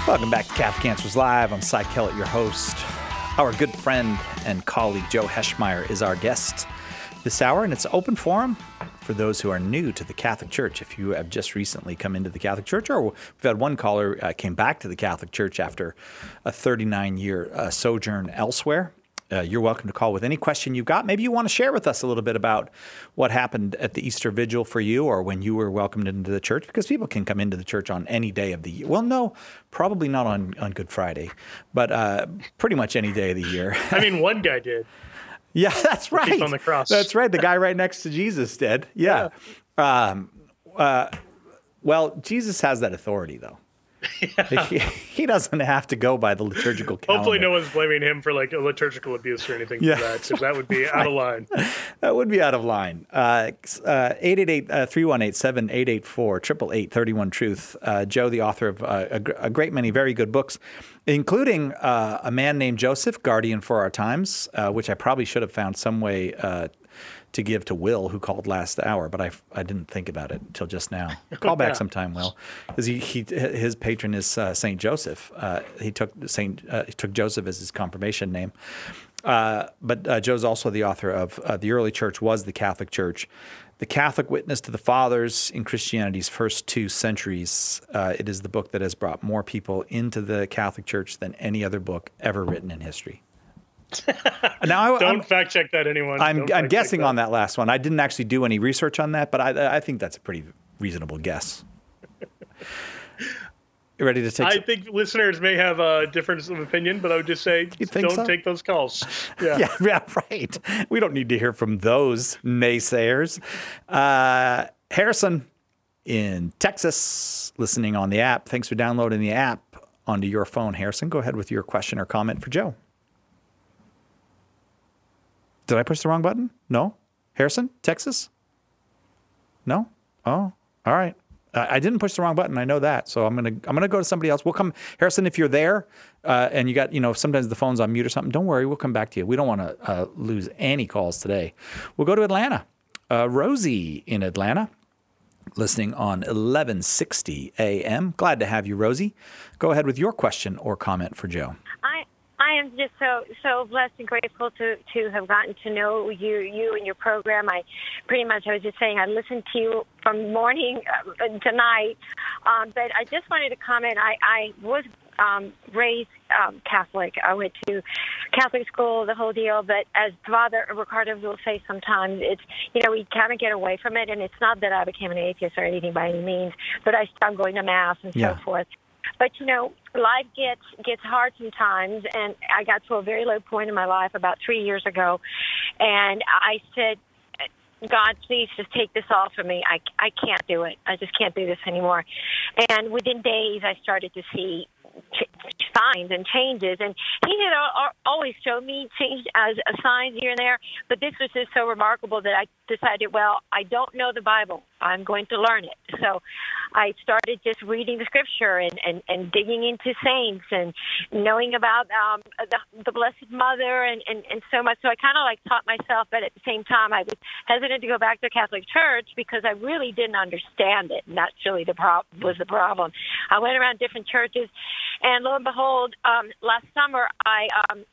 Welcome back to Catholic Answers Live. I'm Cy Kellett, your host. Our good friend and colleague Joe Heschmeyer is our guest this hour, and it's an open forum for those who are new to the Catholic Church. If you have just recently come into the Catholic Church, or we've had one caller came back to the Catholic Church after a 39-year sojourn elsewhere, you're welcome to call with any question you've got. Maybe you want to share with us a little bit about what happened at the Easter Vigil for you, or when you were welcomed into the church, because people can come into the church on any day of the year. Well, no, probably not on Good Friday, but pretty much any day of the year. I mean, one guy did. Yeah, that's right. He's on the cross. That's right. The guy right next to Jesus did. Yeah. Well, Jesus has that authority, though. Yeah. He doesn't have to go by the liturgical calendar. Hopefully no one's blaming him for like a liturgical abuse or anything like that, because that would be out of line. That would be out of line. 888-318-7884, 888-31-TRUTH. Joe, the author of a great many very good books, including A Man Named Joseph, Guardian for Our Times, which I probably should have found some way to give to Will, who called last hour, but I didn't think about it until just now. Call back sometime, Will, because his patron is Saint Joseph. He took Joseph as his confirmation name. But Joe's also the author of The Early Church Was the Catholic Church, The Catholic Witness to the Fathers in Christianity's First 2 Centuries. It is the book that has brought more people into the Catholic Church than any other book ever written in history. Now, Don't fact check that, anyone. I'm guessing on that last one. I didn't actually do any research on that, but I think that's a pretty reasonable guess. You ready to take? I think listeners may have a difference of opinion, but I would just say don't take those calls. Yeah, right. We don't need to hear from those naysayers. Harrison in Texas, listening on the app. Thanks for downloading the app onto your phone, Harrison. Go ahead with your question or comment for Joe. Did I push the wrong button? No? Harrison, Texas? No? Oh, all right. I didn't push the wrong button. I know that. So I'm gonna go to somebody else. We'll come, Harrison, if you're there and you got, sometimes the phone's on mute or something, don't worry. We'll come back to you. We don't want to lose any calls today. We'll go to Atlanta. Rosie in Atlanta, listening on 1160 AM. Glad to have you, Rosie. Go ahead with your question or comment for Joe. I am just so blessed and grateful to have gotten to know you and your program. I was just saying, I listened to you from morning to night, but I just wanted to comment. I was raised Catholic. I went to Catholic school, the whole deal, but as Father Ricardo will say sometimes, it's, we kind of get away from it, and it's not that I became an atheist or anything by any means, but I stopped going to Mass and so forth. But, life gets hard sometimes, and I got to a very low point in my life about 3 years ago, and I said, God, please just take this off of me. I can't do it. I just can't do this anymore. And within days, I started to see signs and changes, and he had always showed me change as signs here and there, but this was just so remarkable that I decided, well, I don't know the Bible. I'm going to learn it. So I started just reading the scripture and digging into saints and knowing about the Blessed Mother and so much. So I kind of taught myself, but at the same time I was hesitant to go back to the Catholic Church because I really didn't understand it. And that's really was the problem. I went around different churches, and lo and behold, last summer I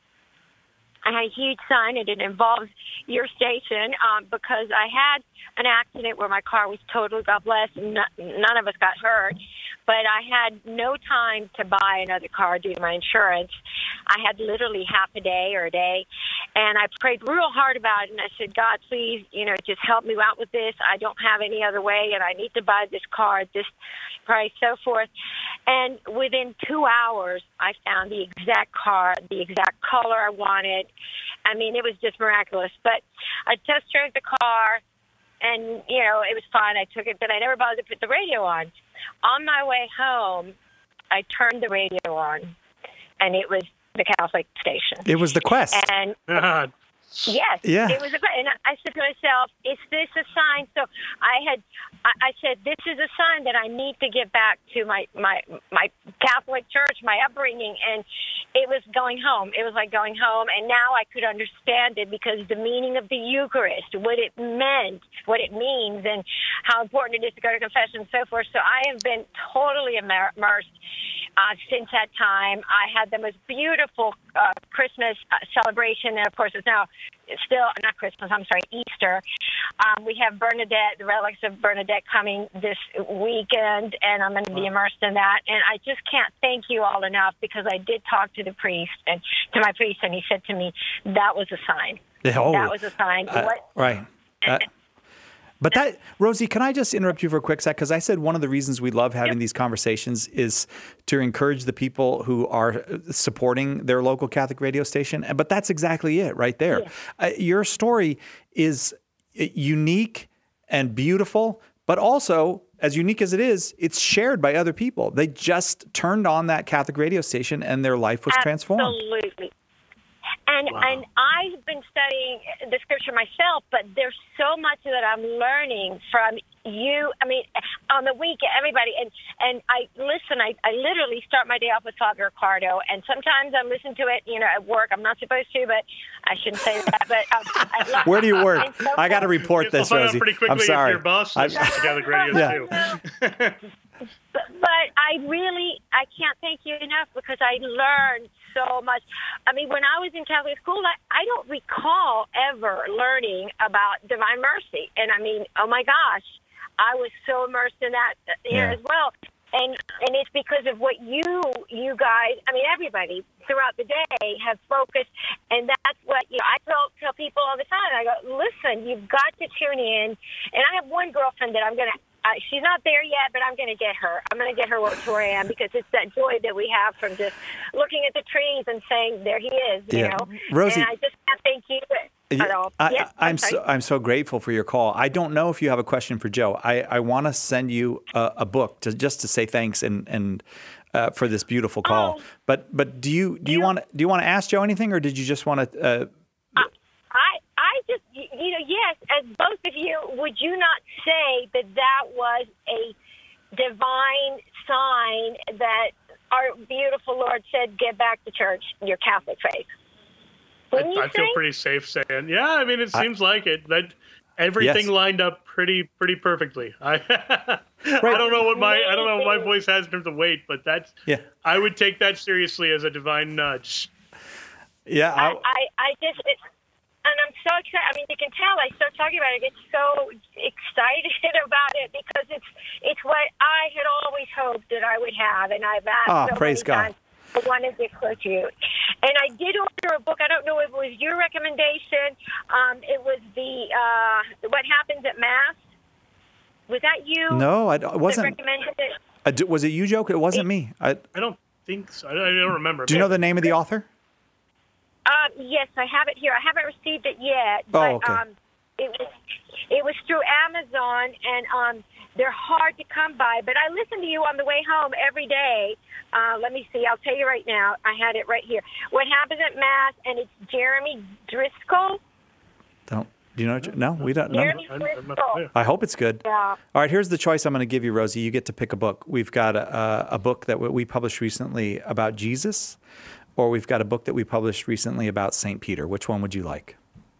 had a huge sign, and it involves your station because I had an accident where my car was totaled, God bless, and none of us got hurt. But I had no time to buy another car due to my insurance. I had literally half a day or a day, and I prayed real hard about it, and I said, God, please, just help me out with this. I don't have any other way, and I need to buy this car at this price, so forth. And within 2 hours, I found the exact car, the exact color I wanted. I mean, it was just miraculous. But I test drove the car, and, it was fine. I took it, but I never bothered to put the radio on. On my way home, I turned the radio on, and it was the Catholic station. It was the Quest. And yes, yeah. It was and I said to myself, "Is this a sign?" So I said, "This is a sign that I need to get back to my Catholic church, my upbringing." And it was going home. It was like going home, and now I could understand it because the meaning of the Eucharist, what it meant, what it means, and how important it is to go to confession and so forth. So I have been totally immersed. since that time. I had the most beautiful Christmas celebration, and of course it's still not Christmas, I'm sorry, Easter. We have Bernadette, the relics of Bernadette, coming this weekend, and I'm going to be immersed in that. And I just can't thank you all enough, because I did talk to the priest, and to my priest, and he said to me, that was a sign. Oh, that was a sign. Right. But that, Rosie, can I just interrupt you for a quick sec? Because I said one of the reasons we love having these conversations is to encourage the people who are supporting their local Catholic radio station. But that's exactly it right there. Yeah. Your story is unique and beautiful, but also, as unique as it is, it's shared by other people. They just turned on that Catholic radio station and their life was transformed. Absolutely. And I've been studying the scripture myself, but there's so much that I'm learning from you. I mean, on the weekend, everybody, and I listen. I literally start my day off with Father Ricardo, and sometimes I listen to it, at work. I'm not supposed to, but I shouldn't say that. But I love where do you work? So I got to report this, Rosie. Pretty quickly, I'm sorry. If your boss listens to Catholic radio too. But I can't thank you enough, because I learned so much. I mean, when I was in Catholic school, I don't recall ever learning about Divine Mercy. And I mean, oh my gosh, I was so immersed in that as well. And it's because of what you guys, I mean, everybody throughout the day have focused. And that's what, I tell people all the time. I go, listen, you've got to tune in. And I have one girlfriend that I'm going to, she's not there yet, but I'm going to get her. I'm going to get her to where I am, because it's that joy that we have from just looking at the trees and saying, there he is, you know. Rosie, and I just can't thank you at all. I'm so grateful for your call. I don't know if you have a question for Joe. I want to send you a book just to say thanks and for this beautiful call. But do you want to ask Joe anything, or did you just want to? I just, yes, as both of you, would you not say that was a divine sign that our beautiful Lord said, get back to church, your Catholic faith? I feel pretty safe saying, yeah, I mean, it seems like it. That everything lined up pretty perfectly. I don't know what my voice has in terms of weight, but I would take that seriously as a divine nudge. Yeah. I just... And I'm so excited. I mean, you can tell I start talking about it. I get so excited about it, because it's what I had always hoped that I would have, and I've asked so praise many God. times. I wanted to close you. And I did order a book. I don't know if it was your recommendation. It was the What Happens at Mass. Was that you? No, it wasn't. Recommended it? Was it you, Joe? It wasn't me. I don't think so. I don't remember. Do you know the name of the author? Yes, I have it here. I haven't received it yet, but it was through Amazon, and they're hard to come by. But I listen to you on the way home every day. Let me see. I'll tell you right now. I had it right here. What Happens at Mass, and it's Jeremy Driscoll. Do you know? No, we don't know. Jeremy Driscoll. I hope it's good. Yeah. All right, here's the choice I'm going to give you, Rosie. You get to pick a book. We've got a book that we published recently about Jesus, or we've got a book that we published recently about St. Peter. Which one would you like?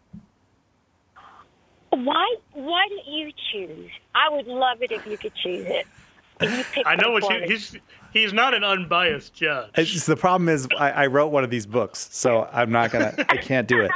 Why didn't you choose? I would love it if you could choose it. If you pick I know what he's not an unbiased judge. The problem is I wrote one of these books, so I can't do it.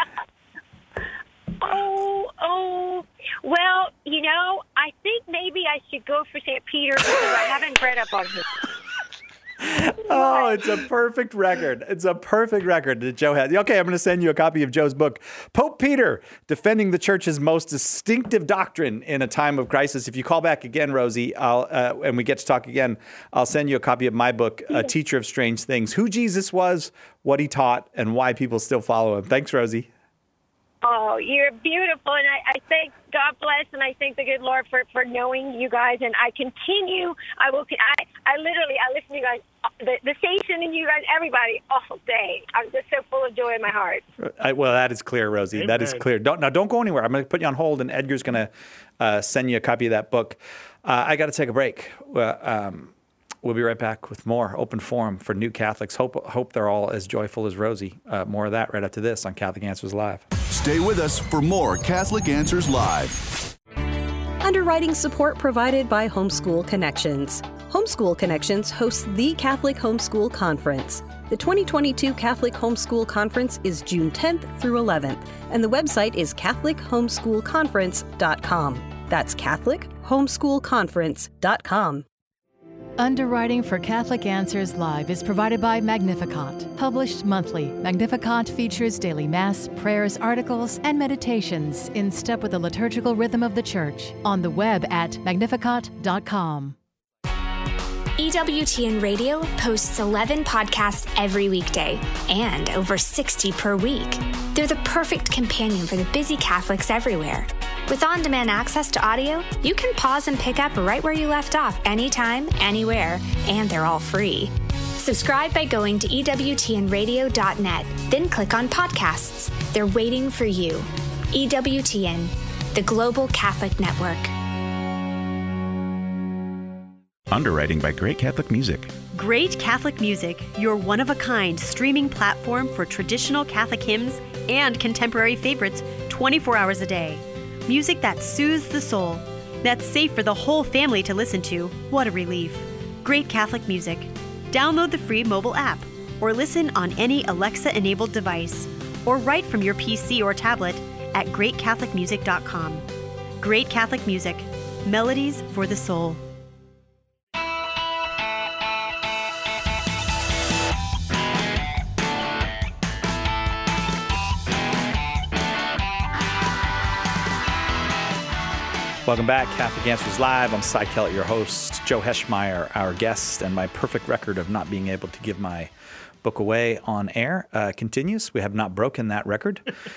Oh, well, I think maybe I should go for St. Peter, because I haven't read up on him. Oh, it's a perfect record. It's a perfect record that Joe has. Okay, I'm going to send you a copy of Joe's book, Pope Peter, Defending the Church's Most Distinctive Doctrine in a Time of Crisis. If you call back again, Rosie, and we get to talk again, I'll send you a copy of my book, A Teacher of Strange Things, Who Jesus Was, What He Taught, and Why People Still Follow Him. Thanks, Rosie. Oh, you're beautiful, and I thank God bless, and I thank the good Lord for knowing you guys, and I continue. I listen to you guys, the station, and you guys, everybody, all day. I'm just so full of joy in my heart. Well, that is clear, Rosie. Amen. That is clear. Don't go anywhere. I'm going to put you on hold, and Edgar's going to send you a copy of that book. I got to take a break. We'll be right back with more Open Forum for new Catholics. Hope they're all as joyful as Rosie. More of that right after this on Catholic Answers Live. Stay with us for more Catholic Answers Live. Underwriting support provided by Homeschool Connections. Homeschool Connections hosts the Catholic Homeschool Conference. The 2022 Catholic Homeschool Conference is June 10th through 11th, and the website is CatholicHomeschoolConference.com. That's CatholicHomeschoolConference.com. Underwriting for Catholic Answers Live is provided by Magnificat. Published monthly, Magnificat features daily Mass, prayers, articles, and meditations in step with the liturgical rhythm of the Church. On the web at Magnificat.com. EWTN Radio posts 11 podcasts every weekday and over 60 per week. They're the perfect companion for the busy Catholics everywhere. With on-demand access to audio, you can pause and pick up right where you left off anytime, anywhere, and they're all free. Subscribe by going to EWTNradio.net, then click on podcasts. They're waiting for you. EWTN, the Global Catholic Network. Underwriting by Great Catholic Music. Great Catholic Music, your one-of-a-kind streaming platform for traditional Catholic hymns and contemporary favorites 24 hours a day. Music that soothes the soul, that's safe for the whole family to listen to. What a relief. Great Catholic Music. Download the free mobile app or listen on any Alexa-enabled device or write from your PC or tablet at greatcatholicmusic.com. Great Catholic Music. Melodies for the soul. Welcome back, Catholic Answers Live. I'm Cy Kellett, your host. Joe Heschmeyer, our guest, and my perfect record of not being able to give my book away on air continues. We have not broken that record.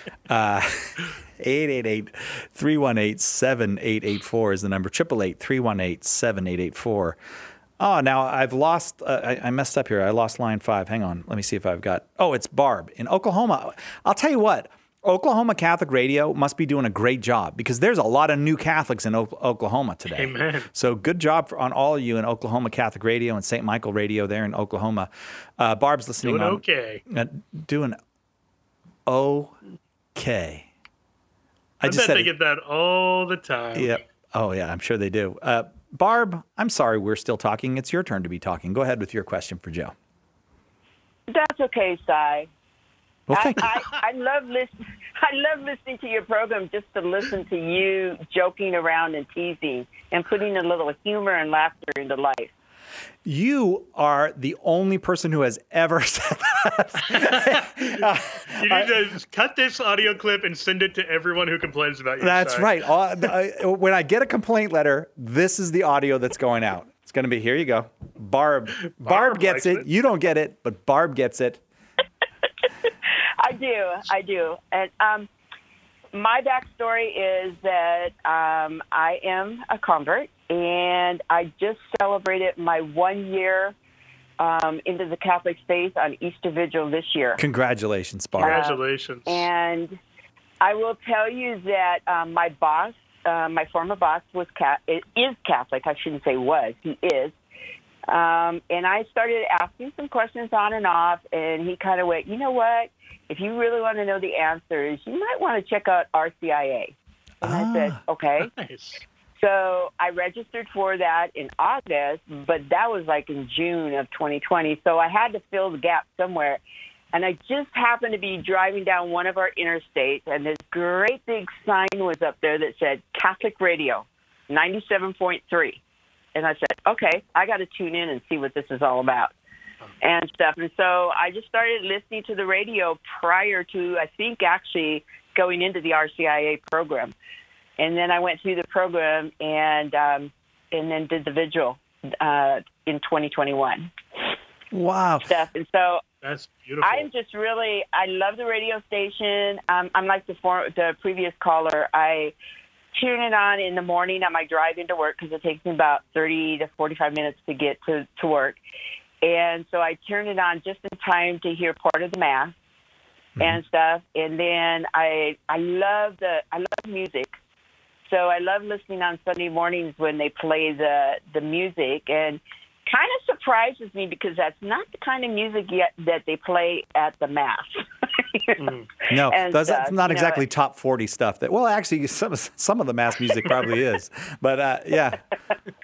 888-318-7884 is the number. 888-318-7884. Oh, now I've lost, I messed up here. I lost line 5. Hang on. Let me see if I've got, it's Barb in Oklahoma. I'll tell you what. Oklahoma Catholic Radio must be doing a great job because there's a lot of new Catholics in Oklahoma today. Amen. So good job on all of you in Oklahoma Catholic Radio and St. Michael Radio there in Oklahoma. Barb's listening. Doing okay. Doing okay. I bet they get that all the time. Yep. Oh, yeah, I'm sure they do. Barb, I'm sorry we're still talking. It's your turn to be talking. Go ahead with your question for Joe. That's okay, Cy. Well, thank you. I love listening to your program just to listen to you joking around and teasing and putting a little humor and laughter into life. You are the only person who has ever said that. You need to cut this audio clip and send it to everyone who complains about you. That's right. When I get a complaint letter, this is the audio that's going out. It's going to be, here you go. Barb gets it. You don't get it, but Barb gets it. I do. And my backstory is that I am a convert, and I just celebrated my 1 year into the Catholic faith on Easter Vigil this year. Congratulations, Barb. Congratulations. And I will tell you that my boss, my former boss, is Catholic. I shouldn't say was. He is. And I started asking some questions on and off, and he kind of went, you know what? If you really want to know the answers, you might want to check out RCIA. And I said, okay. Nice. So I registered for that in August, but that was like in June of 2020. So I had to fill the gap somewhere. And I just happened to be driving down one of our interstates, and this great big sign was up there that said Catholic Radio, 97.3. And I said, okay, I got to tune in and see what this is all about and stuff. And so I just started listening to the radio prior to, I think, actually going into the RCIA program. And then I went through the program and then did the vigil in 2021. Wow. Stuff. And so that's beautiful. I'm just really, I love the radio station. I'm like the previous caller. I tune it on in the morning on my drive into work because it takes me about 30 to 45 minutes to get to work. And so I turn it on just in time to hear part of the Mass and stuff. And then I love music. So I love listening on Sunday mornings when they play the music, and kind of surprises me because that's not the kind of music yet that they play at the Mass. No, that's not exactly top 40 stuff. Well, actually, some of the Mass music probably is. But, yeah.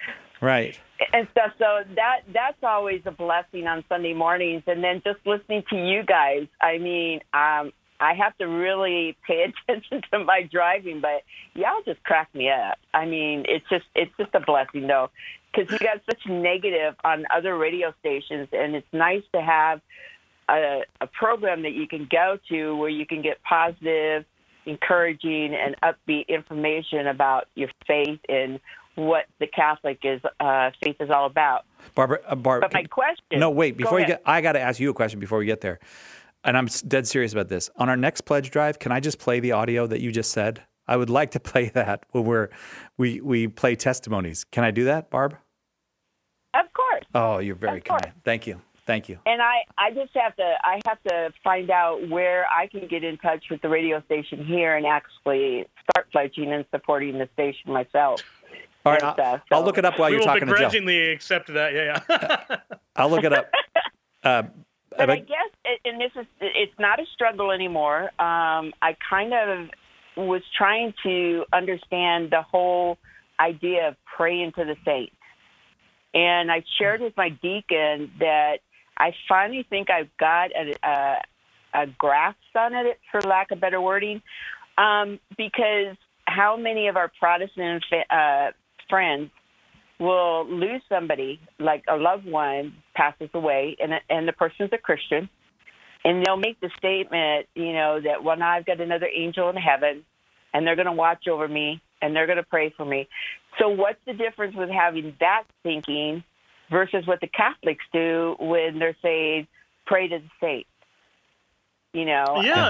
Right. And stuff. So that's always a blessing on Sunday mornings. And then just listening to you guys, I mean, I have to really pay attention to my driving, but y'all just crack me up. I mean, it's just a blessing, though, because you got such negative on other radio stations, and it's nice to have a program that you can go to where you can get positive, encouraging, and upbeat information about your faith and what the Catholic faith is all about. Barbara, but my question... No, wait. Before you get... I got to ask you a question before we get there. And I'm dead serious about this. On our next pledge drive, can I just play the audio that you just said? I would like to play that when we play testimonies. Can I do that, Barb? Of course. Oh, you're very kind. Thank you. Thank you. And I just have to find out where I can get in touch with the radio station here and actually start pledging and supporting the station myself. All right, I'll look it up while you're talking to Joe. We will begrudgingly accept that, yeah. I'll look it up. But I guess, and it's not a struggle anymore. I kind of was trying to understand the whole idea of praying to the saints. And I shared with my deacon that I finally think I've got a grasp on it, for lack of better wording, because how many of our Protestant friends will lose somebody, like a loved one passes away, and the person's a Christian, and they'll make the statement, that, well, now I've got another angel in heaven, and they're going to watch over me, and they're going to pray for me. So what's the difference with having that thinking versus what the Catholics do when they're saying, pray to the saints? Yeah.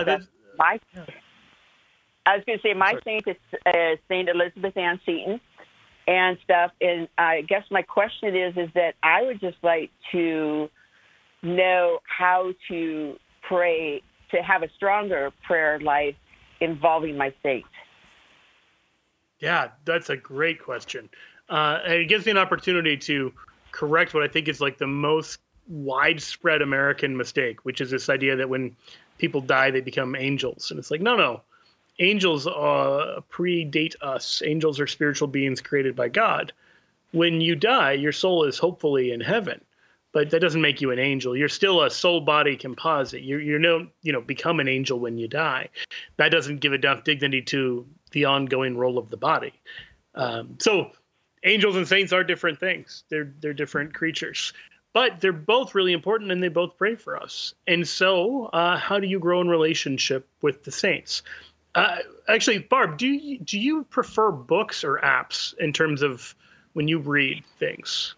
I was going to say my saint is St. Elizabeth Ann Seton and stuff. And I guess my question is that I would just like to know how to pray, to have a stronger prayer life involving my saint. Yeah, that's a great question. And it gives me an opportunity to correct what I think is like the most widespread American mistake, which is this idea that when people die, they become angels. And it's like, no. Angels predate us. Angels are spiritual beings created by God. When you die, your soul is hopefully in heaven, but that doesn't make you an angel. You're still a soul-body composite. You don't become an angel when you die. That doesn't give enough dignity to the ongoing role of the body. So angels and saints are different things. They're different creatures. But they're both really important, and they both pray for us. And so how do you grow in relationship with the saints? Actually, Barb, do you prefer books or apps in terms of when you read things?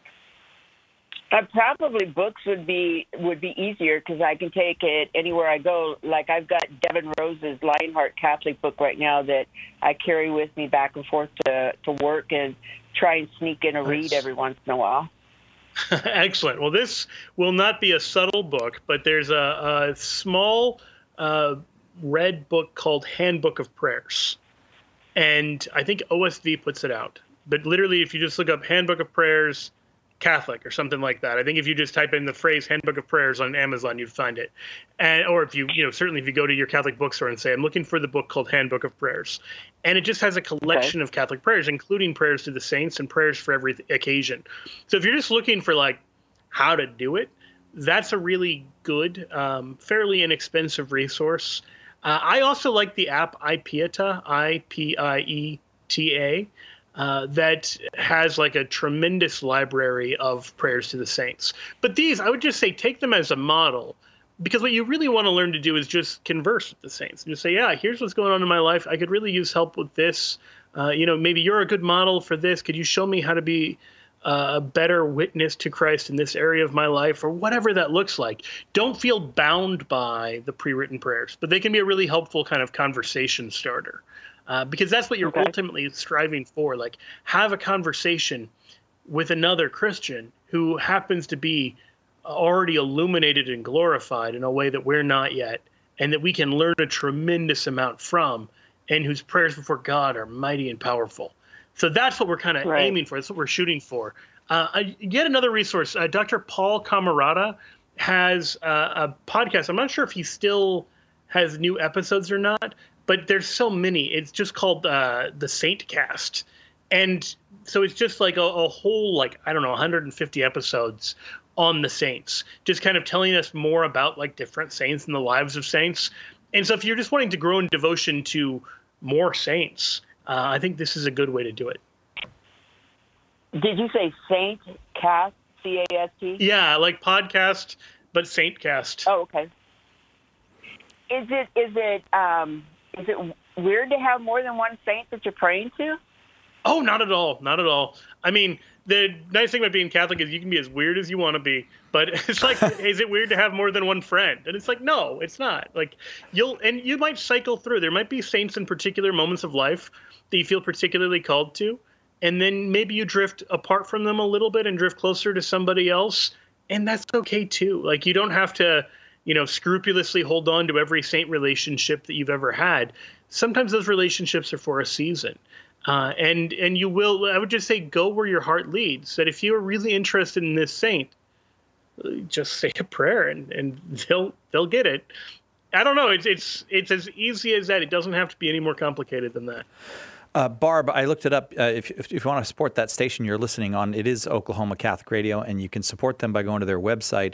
Probably books would be easier because I can take it anywhere I go. Like I've got Devin Rose's Lionheart Catholic book right now that I carry with me back and forth to work and try and sneak in a read every once in a while. Excellent. Well, this will not be a subtle book, but there's a small red book called Handbook of Prayers. And I think OSV puts it out. But literally, if you just look up Handbook of Prayers Catholic or something like that, I think if you just type in the phrase Handbook of Prayers on Amazon, you'd find it. Or if certainly if you go to your Catholic bookstore and say, I'm looking for the book called Handbook of Prayers. And it just has a collection of Catholic prayers, including prayers to the saints and prayers for every occasion. So if you're just looking for like how to do it, that's a really good, fairly inexpensive resource. I also like the app iPieta, IPIETA, that has like a tremendous library of prayers to the saints. But these, I would just say, take them as a model, because what you really want to learn to do is just converse with the saints. Just say, yeah, here's what's going on in my life. I could really use help with this. Maybe you're a good model for this. Could you show me how to be a better witness to Christ in this area of my life, or whatever that looks like? Don't feel bound by the pre-written prayers, but they can be a really helpful kind of conversation starter, because that's what you're ultimately striving for. Like, have a conversation with another Christian who happens to be already illuminated and glorified in a way that we're not yet, and that we can learn a tremendous amount from, and whose prayers before God are mighty and powerful. So that's what we're kind of aiming for. That's what we're shooting for. Yet another resource, Dr. Paul Camarata has a podcast. I'm not sure if he still has new episodes or not, but there's so many. It's just called the Saint Cast. And so it's just like a whole, like, I don't know, 150 episodes on the saints, just kind of telling us more about like different saints and the lives of saints. And so if you're just wanting to grow in devotion to more saints, I think this is a good way to do it. Did you say Saint Cast, C-A-S-T? Yeah, like podcast, but Saint Cast. Oh, okay. Is it weird to have more than one saint that you're praying to? Oh, not at all. Not at all. I mean, the nice thing about being Catholic is you can be as weird as you want to be. But it's like, is it weird to have more than one friend? And it's like, no, it's not. Like, you might cycle through. There might be saints in particular moments of life that you feel particularly called to. And then maybe you drift apart from them a little bit and drift closer to somebody else. And that's okay, too. Like, you don't have to, scrupulously hold on to every saint relationship that you've ever had. Sometimes those relationships are for a season. And you will, I would just say, go where your heart leads. That if you are really interested in this saint, just say a prayer and they'll get it. I don't know. It's as easy as that. It doesn't have to be any more complicated than that. Barb, I looked it up. If you want to support that station you're listening on, it is Oklahoma Catholic Radio, and you can support them by going to their website,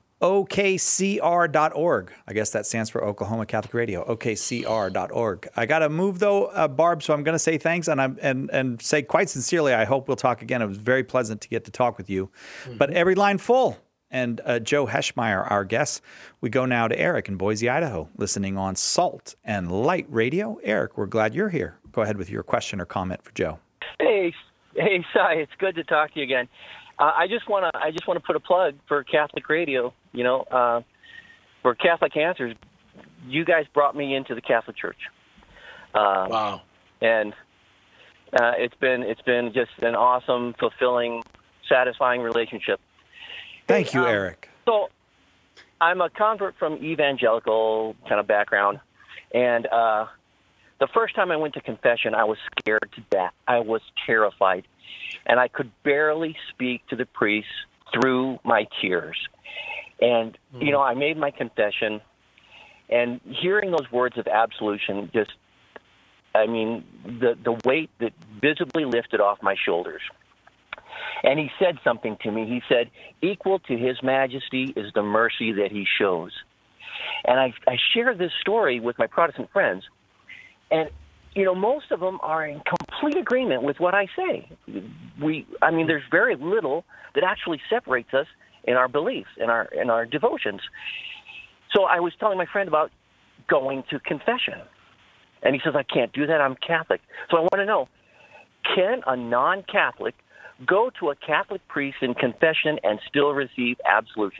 okcr.org. I guess that stands for Oklahoma Catholic Radio, okcr.org. I got to move, though, Barb, so I'm going to say thanks and say quite sincerely, I hope we'll talk again. It was very pleasant to get to talk with you. Mm-hmm. But every line full. And Joe Heschmeyer, our guest. We go now to Eric in Boise, Idaho, listening on Salt and Light Radio. Eric, we're glad you're here. Go ahead with your question or comment for Joe. Hey, Cy, it's good to talk to you again. I just want to put a plug for Catholic Radio. For Catholic Answers, you guys brought me into the Catholic Church. Wow! And it's been just an awesome, fulfilling, satisfying relationship. Thank you, Eric. So, I'm a convert from evangelical kind of background, and the first time I went to confession, I was scared to death. I was terrified, and I could barely speak to the priest through my tears. And, I made my confession, and hearing those words of absolution the weight that visibly lifted off my shoulders. And he said something to me. He said, equal to his majesty is the mercy that he shows. And I share this story with my Protestant friends. And, most of them are in complete agreement with what I say. There's very little that actually separates us in our beliefs, in our devotions. So I was telling my friend about going to confession. And he says, I can't do that. I'm Catholic. So I want to know, can a non-Catholic go to a Catholic priest in confession and still receive absolution?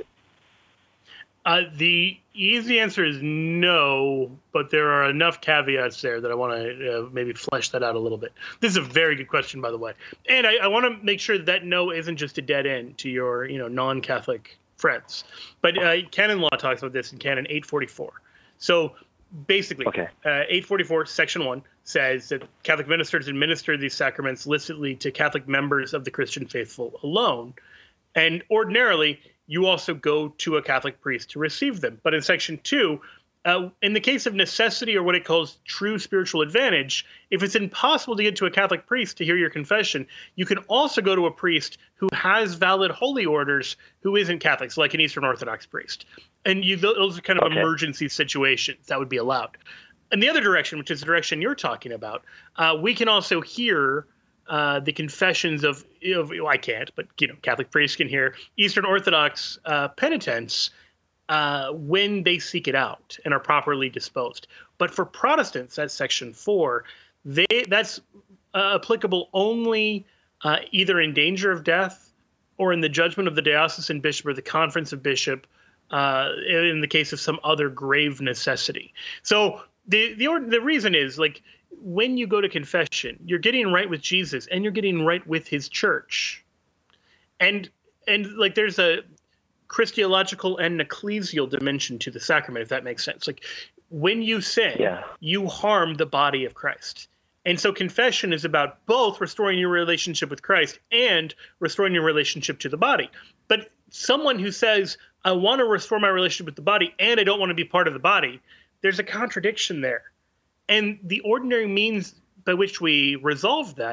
The easy answer is no, but there are enough caveats there that I want to maybe flesh that out a little bit. This is a very good question, by the way. And I want to make sure that no isn't just a dead end to your non-Catholic friends. But canon law talks about this in Canon 844. So basically, 844, Section 1, says that Catholic ministers administer these sacraments licitly to Catholic members of the Christian faithful alone. And ordinarily, you also go to a Catholic priest to receive them. But in Section 2, in the case of necessity or what it calls true spiritual advantage, if it's impossible to get to a Catholic priest to hear your confession, you can also go to a priest who has valid holy orders who isn't Catholic, so like an Eastern Orthodox priest. And those are kind of emergency situations that would be allowed. In the other direction, which is the direction you're talking about, we can also hear the confessions of I can't, but Catholic priests can hear Eastern Orthodox penitents when they seek it out and are properly disposed. But for Protestants, that's Section 4. That's applicable only either in danger of death or in the judgment of the diocesan bishop or the conference of bishop in the case of some other grave necessity. So the reason is, like, when you go to confession, you're getting right with Jesus and you're getting right with his church. And like there's a Christological and ecclesial dimension to the sacrament, if that makes sense. Like when you sin, you harm the body of Christ. And so confession is about both restoring your relationship with Christ and restoring your relationship to the body. But someone who says, I want to restore my relationship with the body and I don't want to be part of the body, there's a contradiction there. And the ordinary means by which we resolve that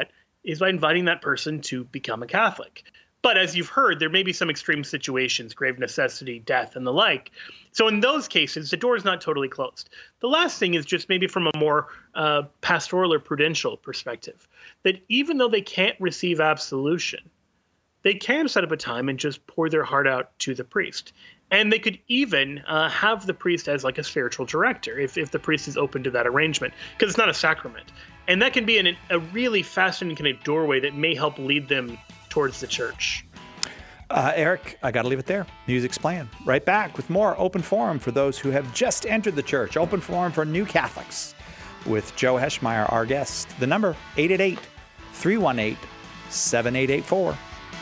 is by inviting that person to become a Catholic. But as you've heard, there may be some extreme situations, grave necessity, death, and the like. So in those cases, the door is not totally closed. The last thing is just maybe from a more pastoral or prudential perspective, that even though they can't receive absolution, they can set up a time and just pour their heart out to the priest. And they could even have the priest as like a spiritual director if the priest is open to that arrangement, because it's not a sacrament. And that can be a really fascinating kind of doorway that may help lead them towards the church. Eric, I got to leave it there. Music's playing. Right back with more Open Forum for those who have just entered the church. Open Forum for new Catholics with Joe Heschmeyer, our guest. The number, 888-318-7884.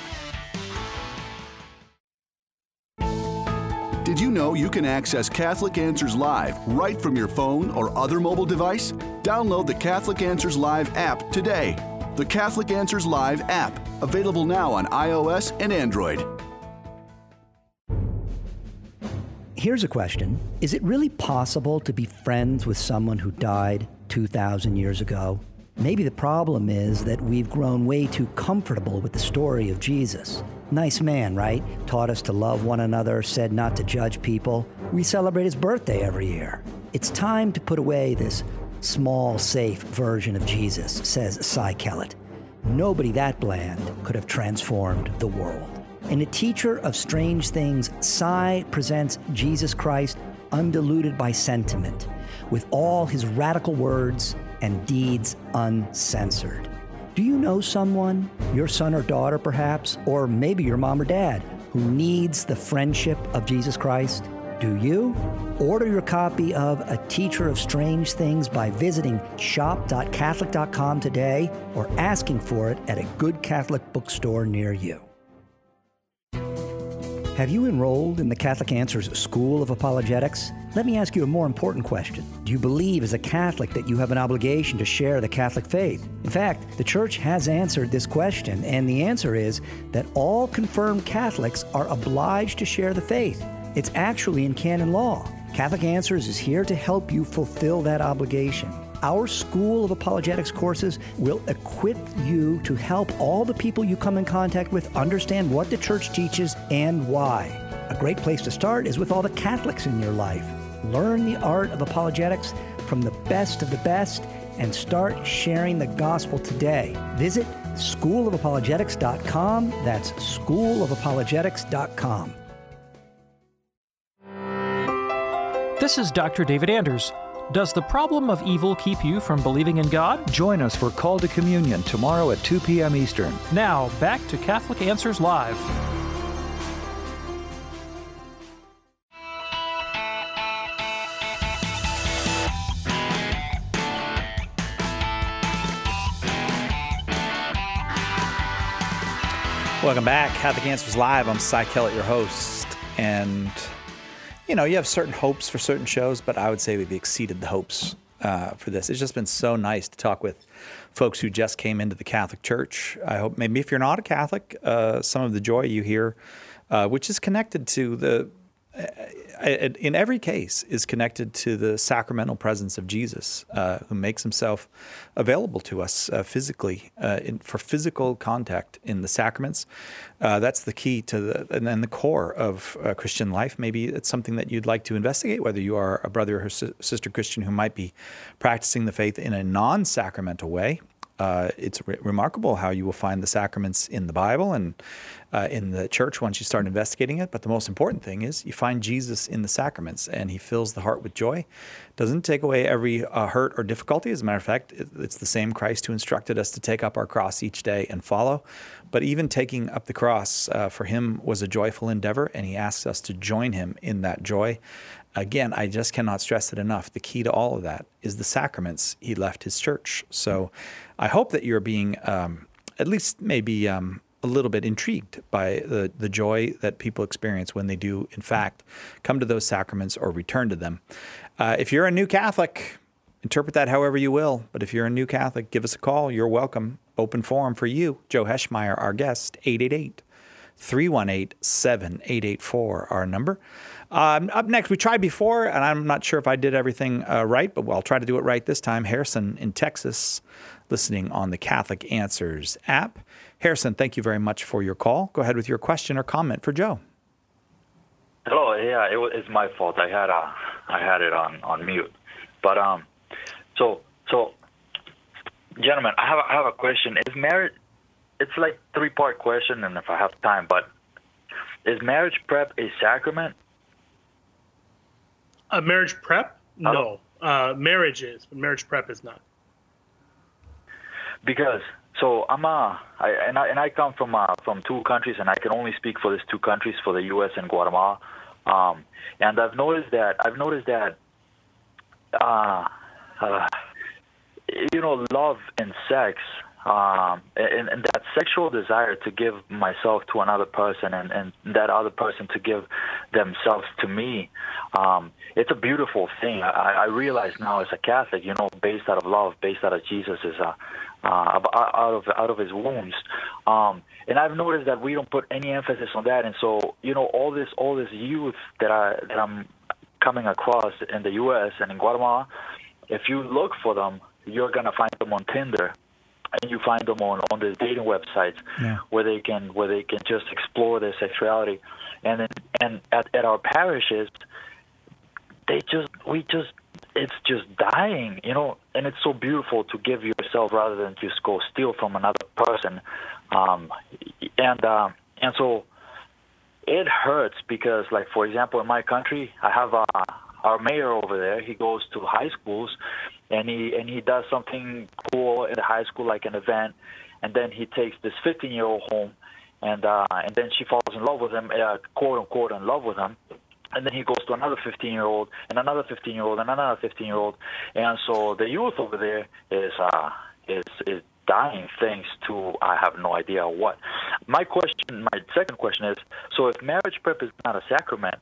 Did you know you can access Catholic Answers Live right from your phone or other mobile device? Download the Catholic Answers Live app today. The Catholic Answers Live app, available now on iOS and Android. Here's a question. Is it really possible to be friends with someone who died 2,000 years ago? Maybe the problem is that we've grown way too comfortable with the story of Jesus. Nice man, right? Taught us to love one another, said not to judge people. We celebrate his birthday every year. It's time to put away this small, safe version of Jesus, says Cy Kellett. Nobody that bland could have transformed the world. In A Teacher of Strange Things, Cy presents Jesus Christ undiluted by sentiment, with all his radical words and deeds uncensored. Do you know someone, your son or daughter perhaps, or maybe your mom or dad, who needs the friendship of Jesus Christ? Do you? Order your copy of A Teacher of Strange Things by visiting shop.catholic.com today or asking for it at a good Catholic bookstore near you. Have you enrolled in the Catholic Answers School of Apologetics? Let me ask you a more important question. Do you believe as a Catholic that you have an obligation to share the Catholic faith? In fact, the Church has answered this question, and the answer is that all confirmed Catholics are obliged to share the faith. It's actually in canon law. Catholic Answers is here to help you fulfill that obligation. Our School of Apologetics courses will equip you to help all the people you come in contact with understand what the Church teaches and why. A great place to start is with all the Catholics in your life. Learn the art of apologetics from the best of the best and start sharing the gospel today. Visit schoolofapologetics.com. That's schoolofapologetics.com. This is Dr. David Anders. Does the problem of evil keep you from believing in God? Join us for Call to Communion tomorrow at 2 p.m. Eastern. Now, back to Catholic Answers Live. Welcome back. Catholic Answers Live. I'm Cy Kellett, your host. And you know, you have certain hopes for certain shows, but I would say we've exceeded the hopes for this. It's just been so nice to talk with folks who just came into the Catholic Church. I hope maybe if you're not a Catholic, some of the joy you hear, which is connected to the, in every case, is connected to the sacramental presence of Jesus, who makes himself available to us physically for physical contact in the sacraments. That's the key to and then the core of Christian life. Maybe it's something that you'd like to investigate, whether you are a brother or sister Christian who might be practicing the faith in a non-sacramental way. It's remarkable how you will find the sacraments in the Bible and in the church once you start investigating it. But the most important thing is you find Jesus in the sacraments, and he fills the heart with joy. Doesn't take away every hurt or difficulty. As a matter of fact, it's the same Christ who instructed us to take up our cross each day and follow. But even taking up the cross for him was a joyful endeavor, and he asks us to join him in that joy. Again, I just cannot stress it enough. The key to all of that is the sacraments he left his church. So I hope that you're being at least maybe a little bit intrigued by the joy that people experience when they do, in fact, come to those sacraments or return to them. If you're a new Catholic, interpret that however you will. But if you're a new Catholic, give us a call. You're welcome. Open forum for you. Joe Heschmeyer, our guest, 888-318-7884, our number. Up next, we tried before, and I'm not sure if I did everything right, but I'll try to do it right this time. Harrison in Texas, listening on the Catholic Answers app. Harrison, thank you very much for your call. Go ahead with your question or comment for Joe. Hello. Yeah, it's my fault. I had it on mute. But so gentlemen, I have a question. Is marriage? It's like 3-part question, and if I have time, but is marriage prep a sacrament? Marriage prep? No. Marriage is, but marriage prep is not. Because I come from 2 countries, and I can only speak for these 2 countries, for the U.S. and Guatemala. And I've noticed that love and sex, and that sexual desire to give myself to another person, and that other person to give themselves to me, it's a beautiful thing. I realize now as a Catholic, based out of love, based out of Jesus, is out of his wounds. And I've noticed that we don't put any emphasis on that. And so, all this youth that I'm coming across in the U.S. and in Guatemala, if you look for them, you're gonna find them on Tinder, and you find them on the dating websites where they can just explore their sexuality. And at our parishes, it's just dying, and it's so beautiful to give yourself rather than just go steal from another person. And so it hurts because, like, for example, in my country, I have our mayor over there. He goes to high schools, and he does something cool in the high school, like an event, and then he takes this 15-year-old home, and then she falls in love with him, quote unquote, in love with him. And then he goes to another 15-year-old, and another 15-year-old, and another 15-year-old, and so the youth over there is dying thanks to I have no idea what. My second question is: so if marriage prep is not a sacrament,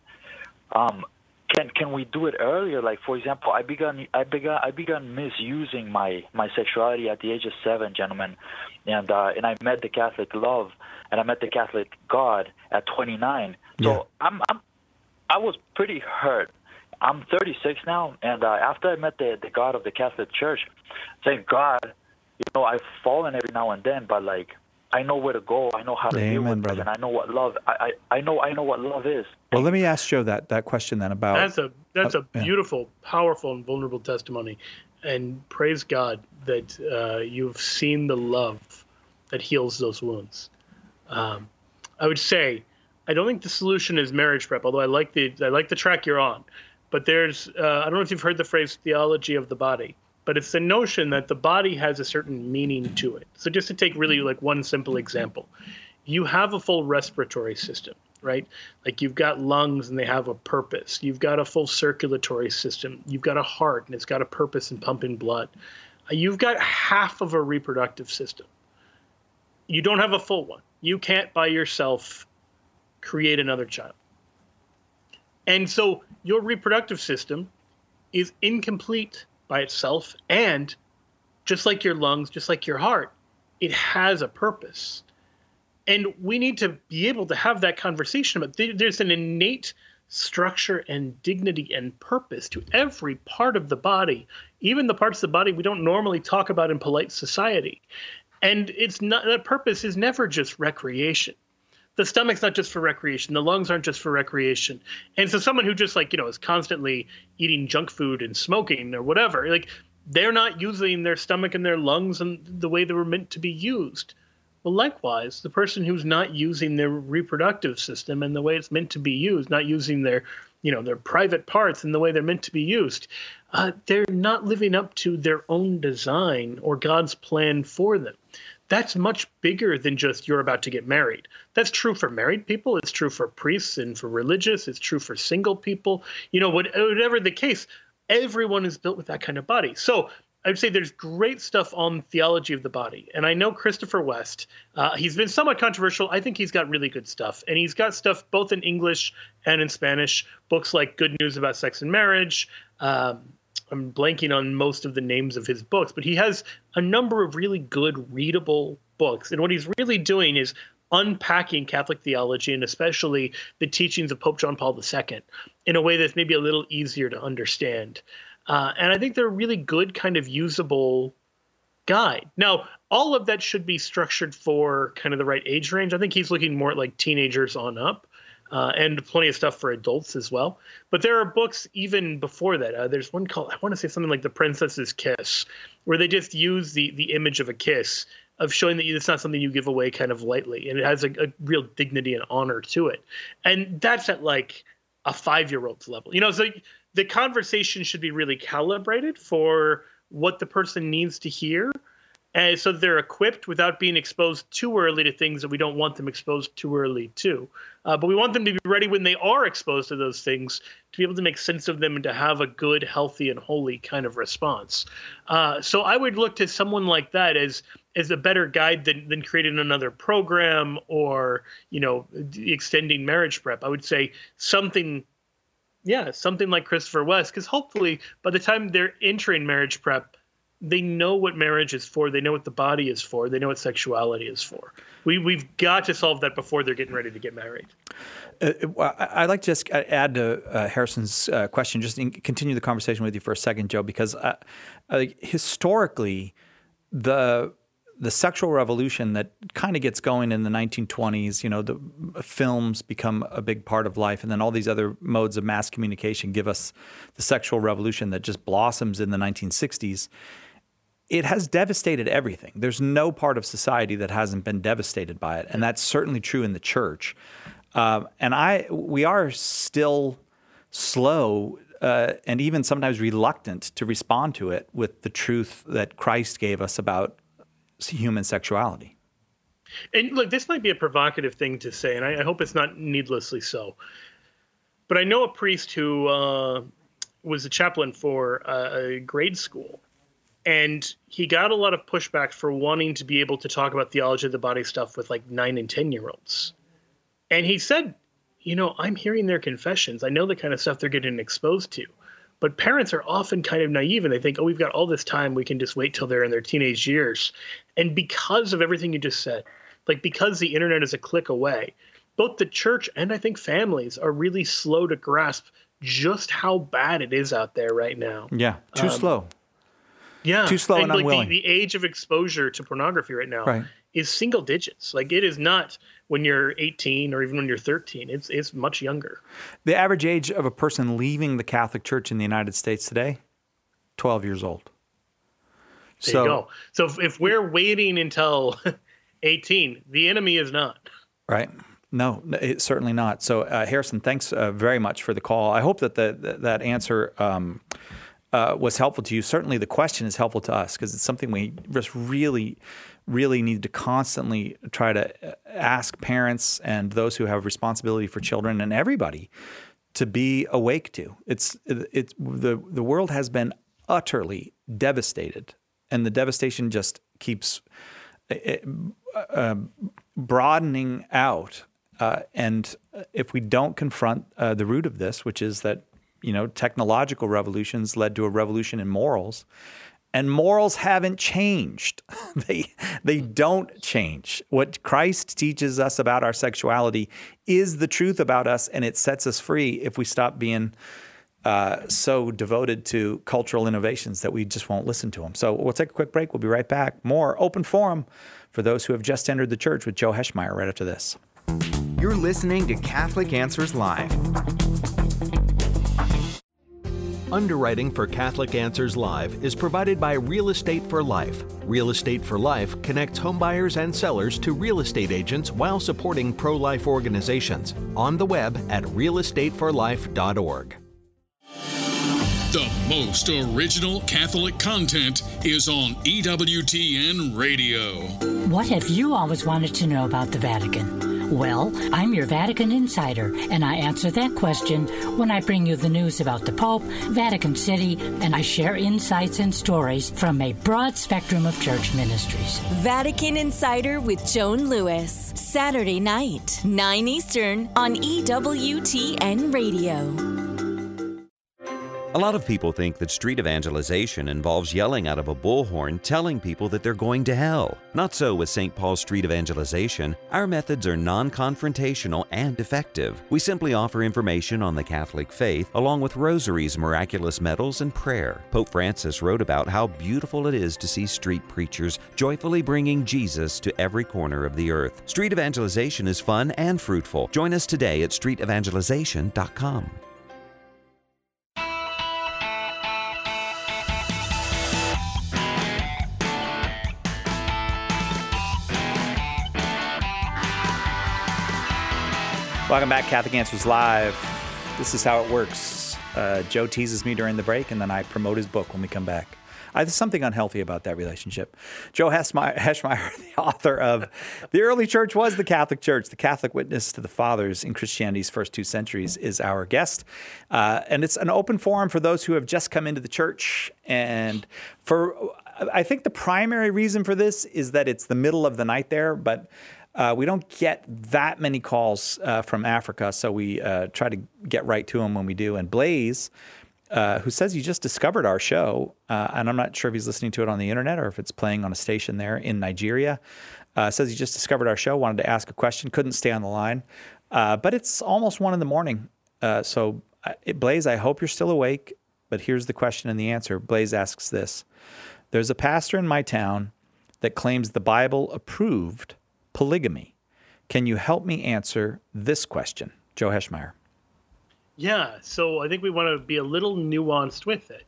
can we do it earlier? Like, for example, I began misusing my sexuality at the age of 7, gentlemen, and I met the Catholic love, and I met the Catholic God at 29. So I was pretty hurt. I'm 36 now, and after I met the God of the Catholic Church, thank God, I've fallen every now and then, but like I know where to go. I know how to deal with it, and I know what love. I know what love is. Well, let me ask Joe that question then about. That's a beautiful, powerful, and vulnerable testimony, and praise God that you've seen the love that heals those wounds. I would say, I don't think the solution is marriage prep, although I like the track you're on. But there's I don't know if you've heard the phrase theology of the body, but it's the notion that the body has a certain meaning to it. So just to take really like one simple example, you have a full respiratory system, right? Like you've got lungs and they have a purpose. You've got a full circulatory system. You've got a heart and it's got a purpose in pumping blood. You've got half of a reproductive system. You don't have a full one. You can't by yourself create another child. And so your reproductive system is incomplete by itself, and just like your lungs, just like your heart, it has a purpose. And we need to be able to have that conversation about there's an innate structure and dignity and purpose to every part of the body, even the parts of the body we don't normally talk about in polite society. And it's not, that purpose is never just recreation. The stomach's not just for recreation. The lungs aren't just for recreation. And so someone who just is constantly eating junk food and smoking or whatever, they're not using their stomach and their lungs in the way they were meant to be used. Well, likewise, the person who's not using their reproductive system and the way it's meant to be used, not using their private parts in the way they're meant to be used, they're not living up to their own design or God's plan for them. That's much bigger than just you're about to get married. That's true for married people. It's true for priests and for religious. It's true for single people. Whatever the case, everyone is built with that kind of body. So I would say there's great stuff on theology of the body. And I know Christopher West, he's been somewhat controversial. I think he's got really good stuff. And he's got stuff both in English and in Spanish, books like Good News About Sex and Marriage. I'm blanking on most of the names of his books, but he has a number of really good readable books. And what he's really doing is unpacking Catholic theology and especially the teachings of Pope John Paul II in a way that's maybe a little easier to understand. And I think they're a really good kind of usable guide. Now, all of that should be structured for kind of the right age range. I think he's looking more at like teenagers on up. And plenty of stuff for adults as well. But there are books even before that. There's one called, I want to say something like The Princess's Kiss, where they just use the image of a kiss, of showing that it's not something you give away kind of lightly. And it has a real dignity and honor to it. And that's at like a 5-year-old's level. So the conversation should be really calibrated for what the person needs to hear. And so they're equipped without being exposed too early to things that we don't want them exposed too early to. But we want them to be ready when they are exposed to those things to be able to make sense of them and to have a good, healthy, and holy kind of response. So I would look to someone like that as a better guide than creating another program or, extending marriage prep. I would say something like Christopher West, because hopefully by the time they're entering marriage prep, they know what marriage is for. They know what the body is for. They know what sexuality is for. We've got to solve that before they're getting ready to get married. I'd like to just add to Harrison's question, just continue the conversation with you for a second, Joe, because historically, the sexual revolution that kind of gets going in the 1920s, the films become a big part of life, and then all these other modes of mass communication give us the sexual revolution that just blossoms in the 1960s. It has devastated everything. There's no part of society that hasn't been devastated by it, and that's certainly true in the church. We are still slow and even sometimes reluctant to respond to it with the truth that Christ gave us about human sexuality. And look, this might be a provocative thing to say, and I hope it's not needlessly so. But I know a priest who was a chaplain for a grade school. And he got a lot of pushback for wanting to be able to talk about theology of the body stuff with like 9 and 10-year-olds. And he said, I'm hearing their confessions. I know the kind of stuff they're getting exposed to. But parents are often kind of naive and they think, we've got all this time. We can just wait till they're in their teenage years. And because of everything you just said, because the internet is a click away, both the church and I think families are really slow to grasp just how bad it is out there right now. Yeah, too slow. Yeah. Too slow and unwilling. The age of exposure to pornography right now is single digits. It is not when you're 18 or even when you're 13. It's much younger. The average age of a person leaving the Catholic Church in the United States today, 12 years old. There you go. So if we're waiting until 18, the enemy is not. Right. No, it's certainly not. So Harrison, thanks very much for the call. I hope that that answer was helpful to you. Certainly the question is helpful to us because it's something we just really, really need to constantly try to ask parents and those who have responsibility for children and everybody to be awake to. The world has been utterly devastated, and the devastation just keeps broadening out. And if we don't confront the root of this, which is that technological revolutions led to a revolution in morals, and morals haven't changed. They don't change. What Christ teaches us about our sexuality is the truth about us, and it sets us free if we stop being so devoted to cultural innovations that we just won't listen to them. So we'll take a quick break. We'll be right back. More Open Forum for those who have just entered the church with Joe Heschmeyer right after this. You're listening to Catholic Answers Live. Underwriting for Catholic Answers Live is provided by Real Estate for Life. Real Estate for Life connects homebuyers and sellers to real estate agents while supporting pro-life organizations. On the web at realestateforlife.org. The most original Catholic content is on EWTN Radio. What have you always wanted to know about the Vatican? Well, I'm your Vatican insider, and I answer that question when I bring you the news about the Pope, Vatican City, and I share insights and stories from a broad spectrum of church ministries. Vatican Insider with Joan Lewis, Saturday night, 9 Eastern on EWTN Radio. A lot of people think that street evangelization involves yelling out of a bullhorn telling people that they're going to hell. Not so with St. Paul's Street Evangelization. Our methods are non-confrontational and effective. We simply offer information on the Catholic faith along with rosaries, miraculous medals, and prayer. Pope Francis wrote about how beautiful it is to see street preachers joyfully bringing Jesus to every corner of the earth. Street evangelization is fun and fruitful. Join us today at streetevangelization.com. Welcome back, Catholic Answers Live. This is how it works. Joe teases me during the break, and then I promote his book when we come back. There's something unhealthy about that relationship. Joe Heschmeyer, the author of The Early Church Was the Catholic Church, The Catholic Witness to the Fathers in Christianity's First 2 Centuries, is our guest. And it's an open forum for those who have just come into the church. And I think the primary reason for this is that it's the middle of the night there, but we don't get that many calls from Africa, so we try to get right to them when we do. And Blaze, who says he just discovered our show, and I'm not sure if he's listening to it on the internet or if it's playing on a station there in Nigeria, says he just discovered our show, wanted to ask a question, couldn't stay on the line. But it's almost 1 a.m. So Blaze, I hope you're still awake, but here's the question and the answer. Blaze asks this. There's a pastor in my town that claims the Bible approved polygamy. Can you help me answer this question? Joe Heschmeyer. Yeah, so I think we want to be a little nuanced with it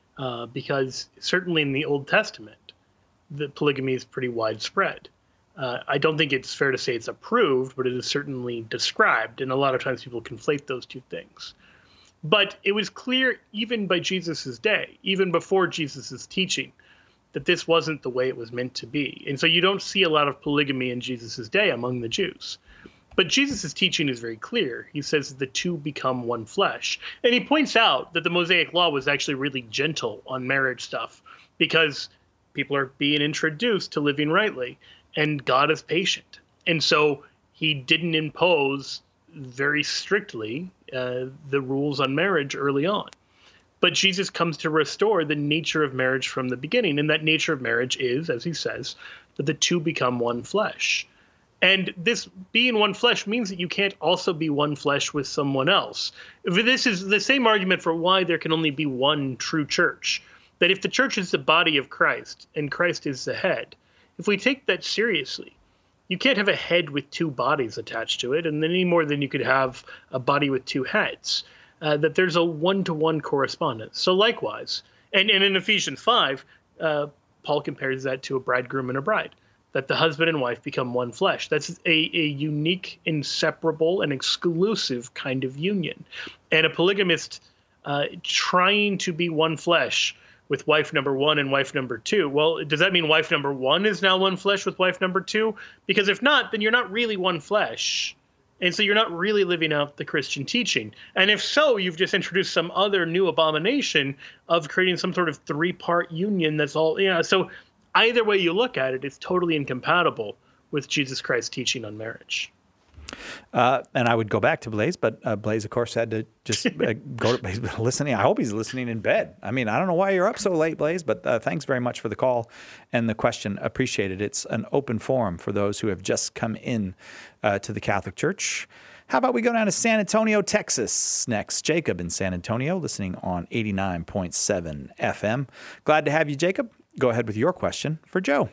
because certainly in the Old Testament, the polygamy is pretty widespread. I don't think it's fair to say it's approved, but it is certainly described, and a lot of times people conflate those two things. But it was clear even by Jesus's day, even before Jesus's teaching, that this wasn't the way it was meant to be. And so you don't see a lot of polygamy in Jesus's day among the Jews. But Jesus's teaching is very clear. He says the two become one flesh. And he points out that the Mosaic Law was actually really gentle on marriage stuff because people are being introduced to living rightly, and God is patient. And so he didn't impose very strictly the rules on marriage early on. But Jesus comes to restore the nature of marriage from the beginning. And that nature of marriage is, as he says, that the two become one flesh. And this being one flesh means that you can't also be one flesh with someone else. This is the same argument for why there can only be one true church. That if the church is the body of Christ and Christ is the head, if we take that seriously, you can't have a head with two bodies attached to it, and any more than you could have a body with two heads. That there's a one-to-one correspondence. So likewise, and in Ephesians 5, Paul compares that to a bridegroom and a bride, that the husband and wife become one flesh. That's a unique, inseparable, and exclusive kind of union. And a polygamist trying to be one flesh with wife number 1 and wife number 2, well, does that mean wife number 1 is now one flesh with wife number 2? Because if not, then you're not really one flesh. And so you're not really living out the Christian teaching. And if so, you've just introduced some other new abomination of creating some sort of 3-part union that's all, so either way you look at it, it's totally incompatible with Jesus Christ's teaching on marriage. And I would go back to Blaze, but Blaze, of course, had to just go to listening. I hope he's listening in bed. I mean, I don't know why you're up so late, Blaze, but thanks very much for the call and the question. Appreciate it. It's an open forum for those who have just come in to the Catholic Church. How about we go down to San Antonio, Texas next? Jacob in San Antonio, listening on 89.7 FM. Glad to have you, Jacob. Go ahead with your question for Joe.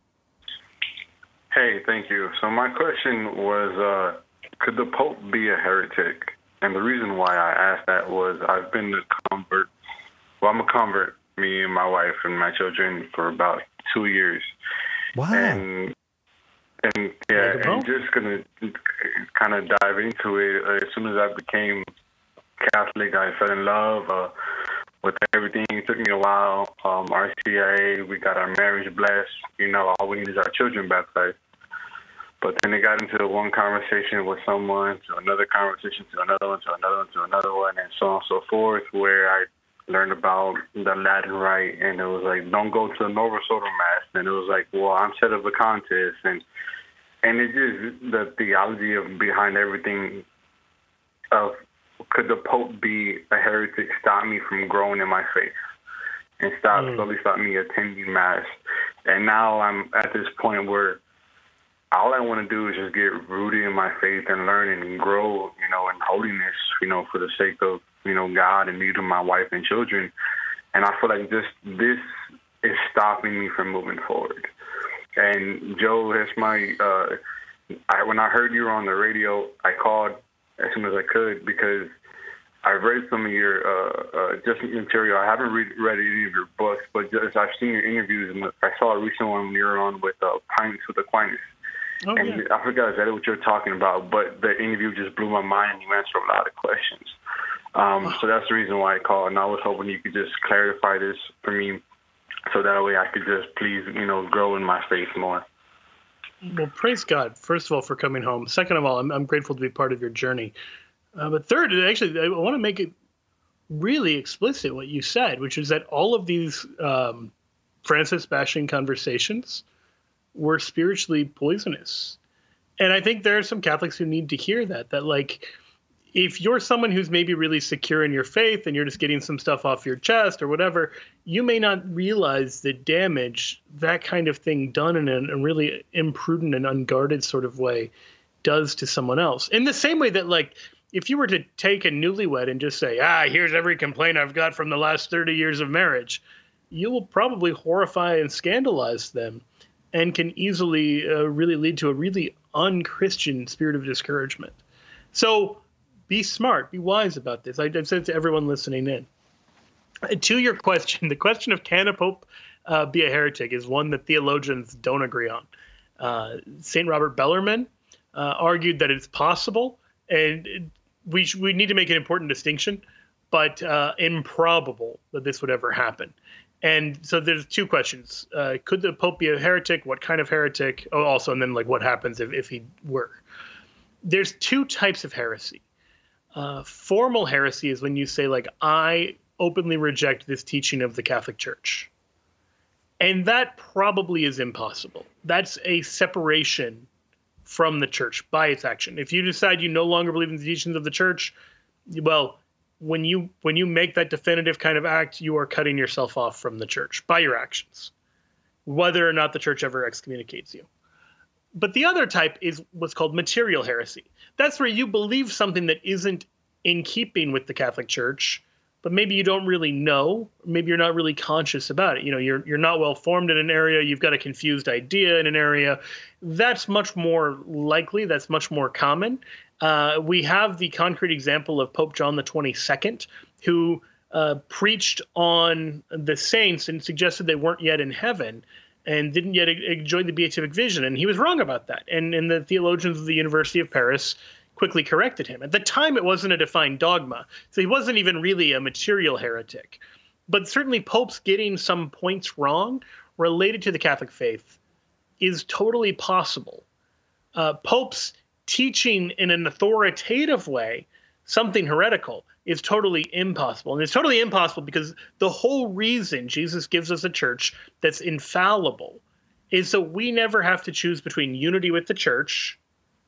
Hey, thank you. So my question was, could the Pope be a heretic? And the reason why I asked that was I've been a convert. Well, I'm a convert, me and my wife and my children, for about 2 years. Wow. And yeah, and just going to kind of dive into it. As soon as I became Catholic, I fell in love with everything. It took me a while. RCIA, we got our marriage blessed. All we need is our children baptized. But then it got into one conversation with someone, to another conversation, to another one, to another one, to another one, and so on and so forth, where I learned about the Latin Rite, and it was like, don't go to the Novus Ordo Mass. And it was like, well, I'm set up a contest. And it just, the theology behind everything of, could the Pope be a heretic, stop me from growing in my faith and slowly stopped me attending Mass. And now I'm at this point where all I want to do is just get rooted in my faith and learn and grow, in holiness, for the sake of, God and me to my wife and children. And I feel like this is stopping me from moving forward. And Joe, that's when I heard you were on the radio, I called as soon as I could because I've read some of your just material. I haven't read any of your books, but just I've seen your interviews, and I saw a recent one when you were on with Pints with Aquinas. Oh, and yeah. I forgot exactly what you were talking about, but the interview just blew my mind, and you answered a lot of questions. So that's the reason why I called, and I was hoping you could just clarify this for me so that way I could just please, grow in my faith more. Well, praise God, first of all, for coming home. Second of all, I'm grateful to be part of your journey. But third, actually, I want to make it really explicit what you said, which is that all of these Francis-bashing conversations were spiritually poisonous. And I think there are some Catholics who need to hear that like, if you're someone who's maybe really secure in your faith and you're just getting some stuff off your chest or whatever, you may not realize the damage that kind of thing done in a really imprudent and unguarded sort of way does to someone else. In the same way that, like, if you were to take a newlywed and just say, here's every complaint I've got from the last 30 years of marriage, you will probably horrify and scandalize them and can easily really lead to a really unchristian spirit of discouragement. So be smart, be wise about this. I've said to everyone listening in. To your question, the question of can a pope be a heretic is one that theologians don't agree on. St. Robert Bellarmine argued that it's possible, and we need to make an important distinction, but improbable that this would ever happen. And so there's two questions. Could the Pope be a heretic? What kind of heretic? Oh, also, and then, like, what happens if he were? There's two types of heresy. Formal heresy is when you say, like, I openly reject this teaching of the Catholic Church. And that probably is impossible. That's a separation from the church by its action. If you decide you no longer believe in the teachings of the church, well, when you make that definitive kind of act, you are cutting yourself off from the church by your actions, whether or not the church ever excommunicates you. But the other type is what's called material heresy. That's where you believe something that isn't in keeping with the Catholic Church, but maybe you don't really know, maybe you're not really conscious about it. You're not well formed in an area, you've got a confused idea in an area. That's much more likely, that's much more common. We have the concrete example of Pope John the 22nd, who preached on the saints and suggested they weren't yet in heaven and didn't yet enjoy the beatific vision. And he was wrong about that. And the theologians of the University of Paris quickly corrected him. At the time, it wasn't a defined dogma, so he wasn't even really a material heretic. But certainly popes getting some points wrong related to the Catholic faith is totally possible. Popes teaching in an authoritative way something heretical is totally impossible. And it's totally impossible because the whole reason Jesus gives us a church that's infallible is so we never have to choose between unity with the church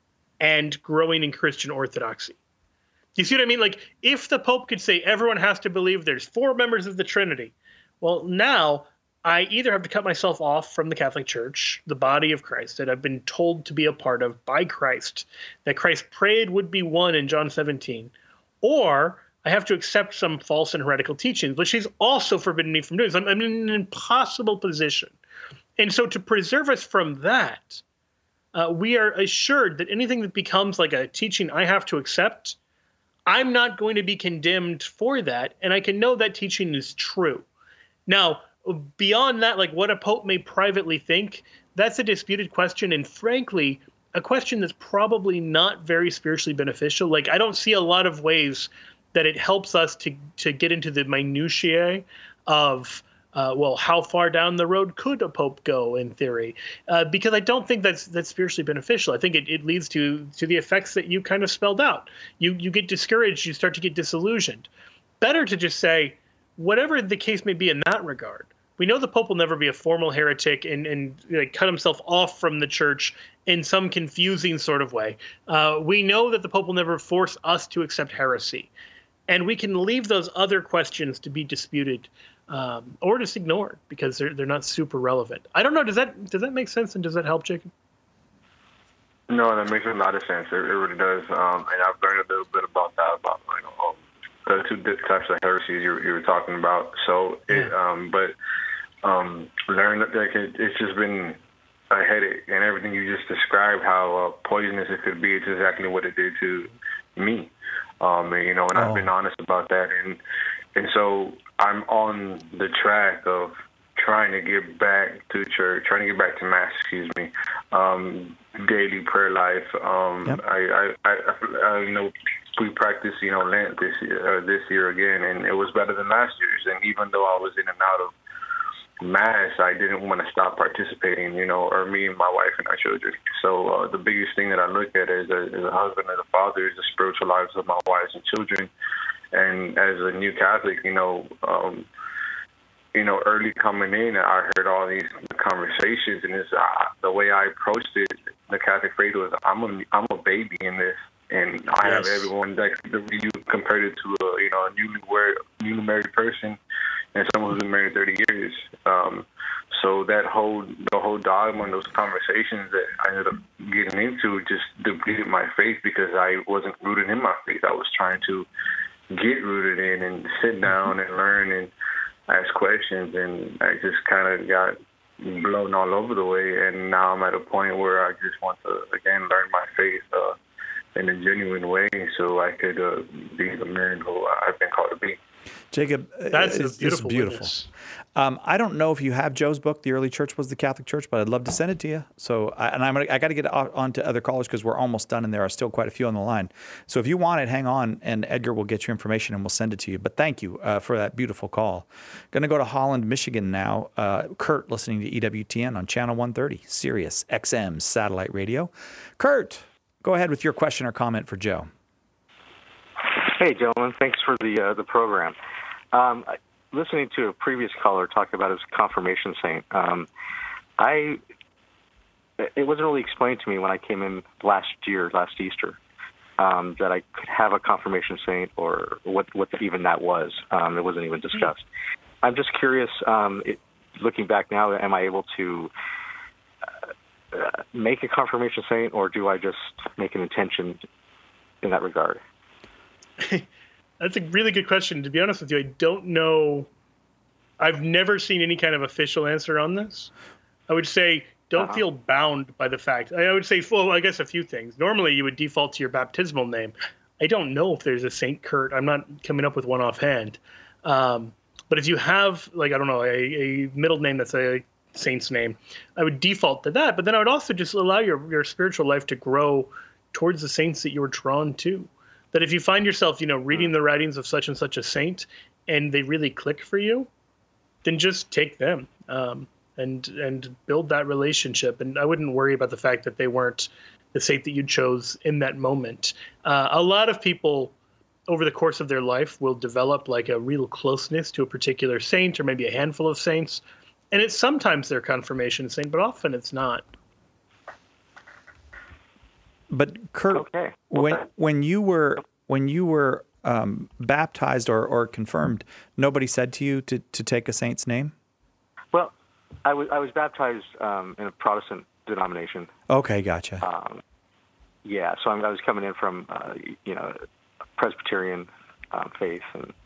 and growing in Christian orthodoxy. You see what I mean? Like, if the Pope could say everyone has to believe there's 4 members of the Trinity, well, now I either have to cut myself off from the Catholic Church, the body of Christ, that I've been told to be a part of by Christ, that Christ prayed would be one in John 17, or I have to accept some false and heretical teachings, which he's also forbidden me from doing. So I'm in an impossible position. And so to preserve us from that, we are assured that anything that becomes like a teaching I have to accept, I'm not going to be condemned for that, and I can know that teaching is true. Now, beyond that, like what a pope may privately think, that's a disputed question, and frankly, a question that's probably not very spiritually beneficial. Like, I don't see a lot of ways that it helps us to get into the minutiae of how far down the road could a pope go in theory? Because I don't think that's spiritually beneficial. I think it leads to the effects that you kind of spelled out. You get discouraged, you start to get disillusioned. Better to just say, whatever the case may be in that regard, we know the Pope will never be a formal heretic and like, cut himself off from the church in some confusing sort of way. We know that the Pope will never force us to accept heresy. And we can leave those other questions to be disputed or just ignored because they're not super relevant. I don't know. Does that make sense? And does that help, Jacob? No, that makes a lot of sense. It really does. And I've learned a little bit about that, about the two types of heresies you were talking about. So, learn that it's just been a headache, and everything you just described, how poisonous it could be. It's exactly what it did to me. And I've been honest about that, and so I'm on the track of trying to get back to church, trying to get back to mass, daily prayer life. I we practiced, Lent this year again, and it was better than last year's. And even though I was in and out of mass, I didn't want to stop participating, or me and my wife and our children. So the biggest thing that I look at as a husband and a father is the spiritual lives of my wives and children. And as a new Catholic, early coming in, I heard all these conversations, and it's the way I approached it. The Catholic faith was, I'm a baby in this, and I have everyone that you compared it to a newly married person and someone who's been married 30 years. So the whole dogma and those conversations that I ended up getting into just depleted my faith because I wasn't rooted in my faith. I was trying to get rooted in and sit down and learn and ask questions, and I just kind of got blown all over the way. And now I'm at a point where I just want to, again, learn my faith in a genuine way so I could be the man who I've been called to be. Jacob, that's beautiful. I don't know if you have Joe's book, The Early Church Was the Catholic Church, but I'd love to send it to you. So, I got to get on to other callers because we're almost done, and there are still quite a few on the line. So if you want it, hang on, and Edgar will get your information, and we'll send it to you. But thank you for that beautiful call. Going to go to Holland, Michigan now. Kurt, listening to EWTN on Channel 130, Sirius XM satellite radio. Kurt, go ahead with your question or comment for Joe. Hey, gentlemen. Thanks for the program. Listening to a previous caller talk about his confirmation saint, it wasn't really explained to me when I came in last Easter, that I could have a confirmation saint or what even that was. It wasn't even discussed. I'm just curious, looking back now, am I able to make a confirmation saint, or do I just make an intention in that regard? That's a really good question. To be honest with you, I don't know. I've never seen any kind of official answer on this. I would say don't feel bound by the fact. I would say, well, I guess a few things. Normally, you would default to your baptismal name. I don't know if there's a Saint Kurt. I'm not coming up with one offhand. But if you have, I don't know, a middle name that's a saint's name, I would default to that. But then I would also just allow your spiritual life to grow towards the saints that you were drawn to. That if you find yourself, reading the writings of such and such a saint, and they really click for you, then just take them and build that relationship. And I wouldn't worry about the fact that they weren't the saint that you chose in that moment. A lot of people over the course of their life will develop a real closeness to a particular saint or maybe a handful of saints, and it's sometimes their confirmation saint, but often it's not. But Kurt, when you were baptized or confirmed, nobody said to you to take a saint's name? Well, I was baptized in a Protestant denomination. Okay, gotcha. So I was coming in from Presbyterian faith,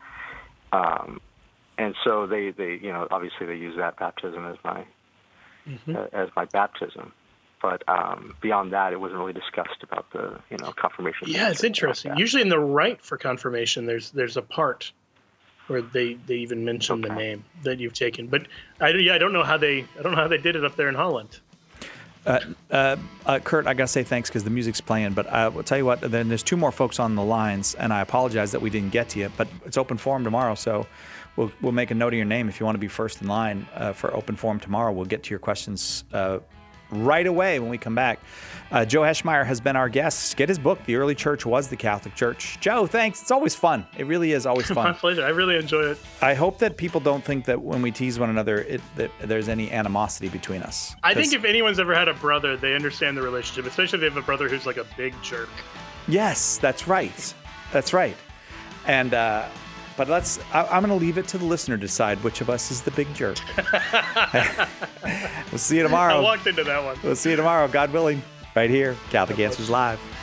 and so they obviously they use that baptism as my baptism. But beyond that, it wasn't really discussed about the confirmation. Yeah, it's interesting. Usually in the rite for confirmation, there's a part where they even mention the name that you've taken. But I don't know how they did it up there in Holland. Kurt, I gotta say thanks because the music's playing. But I will tell you what. Then there's two more folks on the lines, and I apologize that we didn't get to you. But it's open forum tomorrow, so we'll make a note of your name if you want to be first in line for open forum tomorrow. We'll get to your questions right away when we come back. Joe Heschmeyer has been our guest. Get his book, The Early Church Was the Catholic Church. Joe, thanks. It's always fun. It really is always fun. My pleasure. I really enjoy it. I hope that people don't think that when we tease one another, that there's any animosity between us. I think if anyone's ever had a brother, they understand the relationship, especially if they have a brother who's a big jerk. Yes, that's right. That's right. And but I'm going to leave it to the listener to decide which of us is the big jerk. We'll see you tomorrow. I walked into that one. We'll see you tomorrow, God willing, right here, Catholic Answers Live.